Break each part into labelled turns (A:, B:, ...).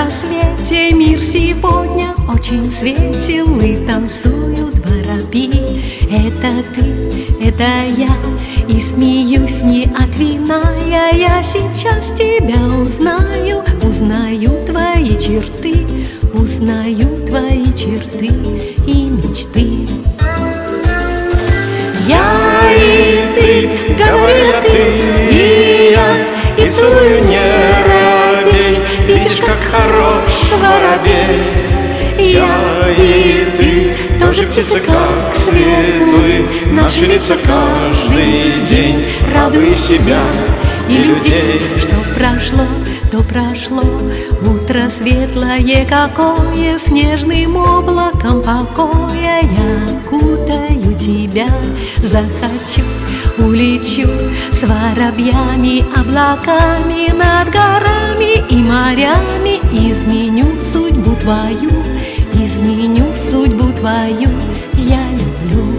A: рассвете мир сегодня очень светел и танцуют воробьи. Это ты, это я, и смеюсь не от вина. Я сейчас тебя узнаю, узнаю твои черты, узнаю твои черты и мечты. Я и ты, говорят ты и я, и целую не робей. Видишь, как хорош воробей. Я и ты, тоже птицы, как светлые, наши лица каждый день, радуя себя и людей. Что прошло, то прошло, утро светлое какое, снежным облаком покоя. Я окутаю тебя, захочу, улечу с воробьями, облаками над горами и морями. Изменю судьбу твою, изменю судьбу твою, я люблю.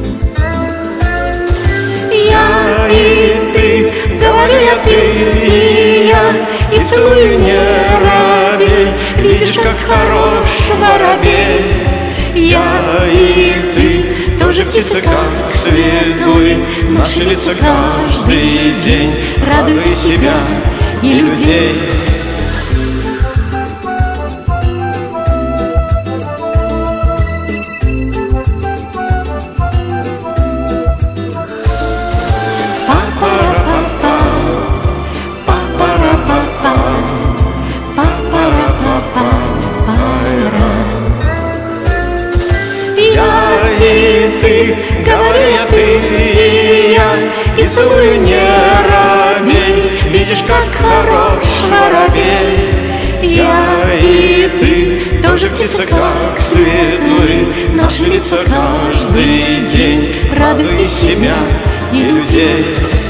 A: Я и ты, говорю я ты и я, и целую не робей. Видишь, как хорош воробей. Я и ты, тоже птицы, как светлые, наши лица каждый день, радуя себя и людей. Говорю я ты и я, и целую не робей. Видишь, как хорош воробей. Я и ты, тоже птица, как светлые, наши лица каждый день, радуя себя и людей.